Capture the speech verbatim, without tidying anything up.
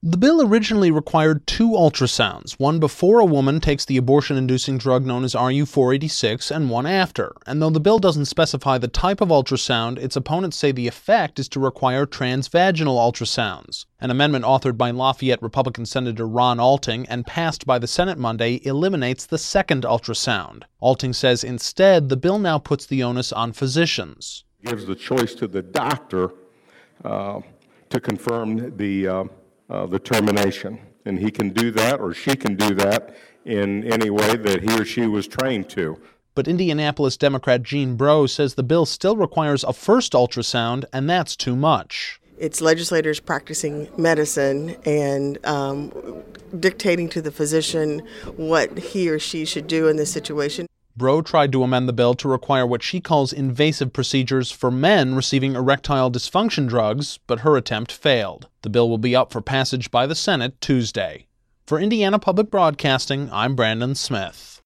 The bill originally required two ultrasounds, one before a woman takes the abortion-inducing drug known as R U four eighty-six and one after. And though the bill doesn't specify the type of ultrasound, its opponents say the effect is to require transvaginal ultrasounds. An amendment authored by Lafayette Republican Senator Ron Alting and passed by the Senate Monday eliminates the second ultrasound. Alting says instead the bill now puts the onus on physicians. It gives the choice to the doctor uh, to confirm the uh, Uh, the termination, and he can do that or she can do that in any way that he or she was trained to. But Indianapolis Democrat Gene Breaux says the bill still requires a first ultrasound, and that's too much. It's legislators practicing medicine and um, dictating to the physician what he or she should do in this situation. Breaux tried to amend the bill to require what she calls invasive procedures for men receiving erectile dysfunction drugs, but her attempt failed. The bill will be up for passage by the Senate Tuesday. For Indiana Public Broadcasting, I'm Brandon Smith.